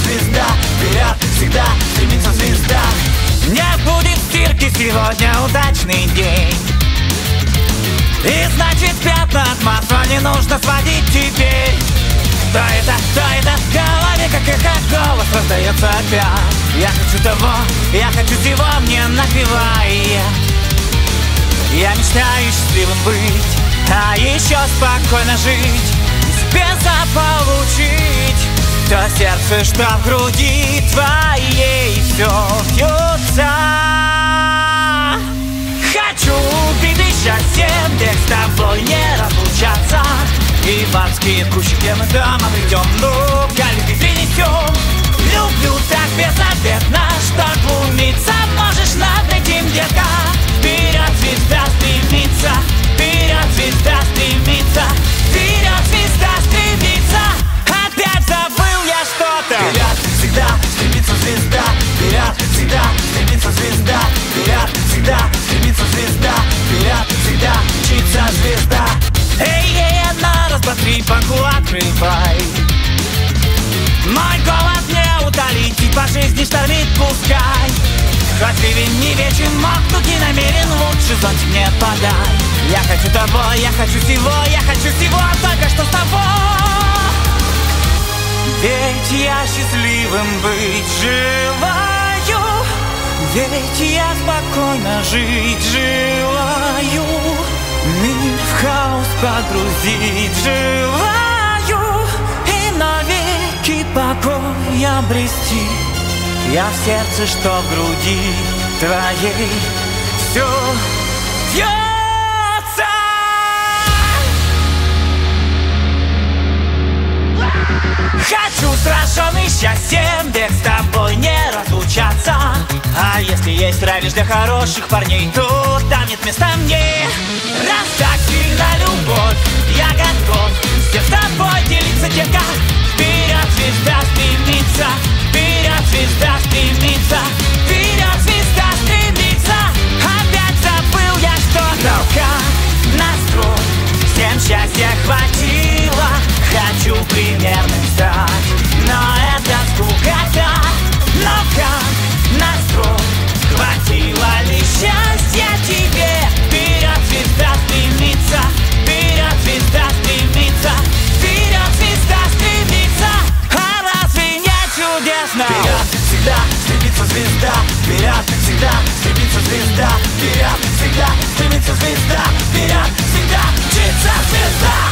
звезда, вперед всегда стремится звезда. Не будет стирки, сегодня удачный день. И значит пятна от масла не нужно сводить теперь. Кто это в голове, как эхо голос раздается опять. Я хочу того, я хочу всего, мне напевай. Я мечтаю счастливым быть, а еще спокойно жить, без заполучить то сердце, что в груди твоей все бьется. Хочу убить счастьем, где с тобой не разлучаться. И морские кущи, где мы дома придем, ну-ка, любви принесем. Люблю так безответно, что глумиться можешь над этим, детка. Вперед звезда стремится, вперед звезда стремится, вперед звезда стремится. Опять забыл я что-то. Вперед всегда стремится звезда, вперед всегда стремится звезда, вперед всегда стремится звезда, вперед всегда мчится звезда. Эй, на раз, два, три, банку открывай. Мой голод не утолить, и по жизни штормит пускай. Хоть ливень не вечен, мокнуть не намерен, лучше зонтик мне подай. Я хочу того, я хочу всего, я хочу всего, только что с тобой. Ведь я счастливым быть желаю, ведь я спокойно жить желаю, мир в хаос погрузить желаю и навеки покой обрести. Я в сердце, что в груди твоей все бьется. Хочу сраженный счастьем, век с тобой не разлучаться. А если есть рай лишь для хороших парней, то там нет места мне. Раз так сильна любовь, я готов всем с тобой делиться, детка. Вперед звезда стремится, вперед звезда стремится, вперед звезда стремится. Опять забыл я что-то. Ну-ка, настрой, всем счастья хватило. Хочу примерным стать, но это скукота. Ну-ка, настрой, хватило ли счастья тебе? Вперед звезда стремится, вперед звезда стремится, вперед звезда стремится. А разве не чудесно? Вперед всегда стремится звезда, вперед всегда стремится звезда, вперед всегда стремится звезда, вперед всегда мчится звезда.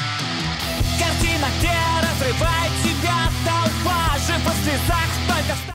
Картина, где разрывает себя толпа, жив в слезах только